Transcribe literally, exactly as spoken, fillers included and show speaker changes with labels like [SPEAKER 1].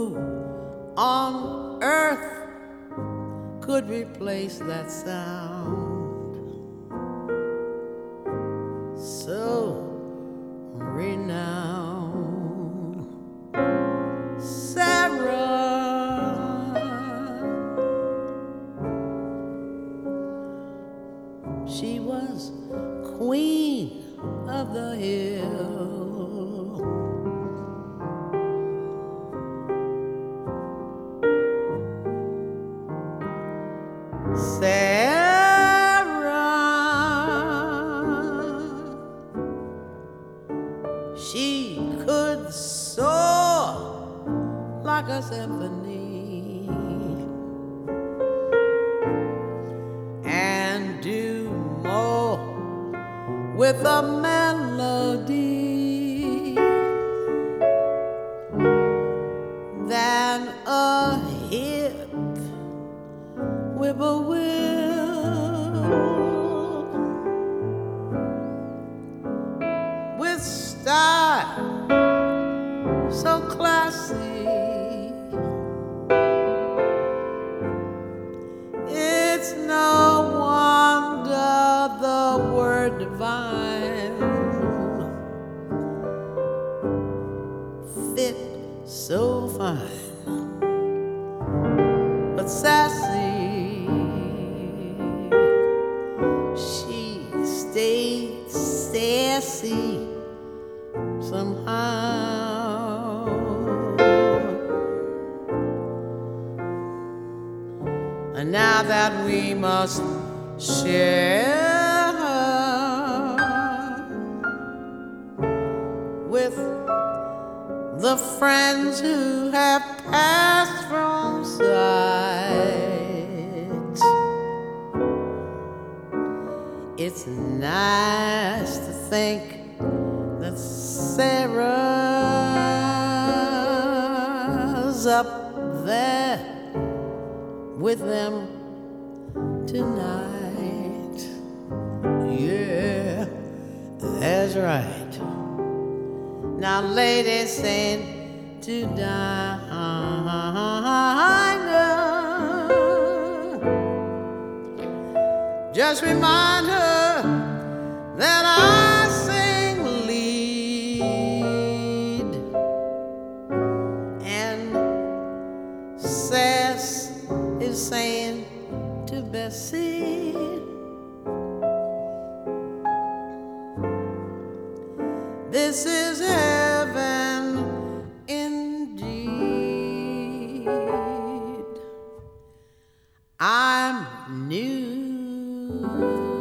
[SPEAKER 1] Who on earth could replace that sound so renowned? Sarah, she was queen of the hill. Sarah, she could soar like a symphony and do more with a melody than a hip whippoorwill, with style so classy. It's no wonder the word divine fit so fine, but sassy. She stayed sassy somehow. And now that we must share with the friends who have passed from sight, it's nice to think that Sarah's up there with them tonight. Yeah, that's right. Now, ladies, sing to Dinah. Just remind her that I sing lead, and Sass is saying to Bessie, this is heaven indeed. I'm new.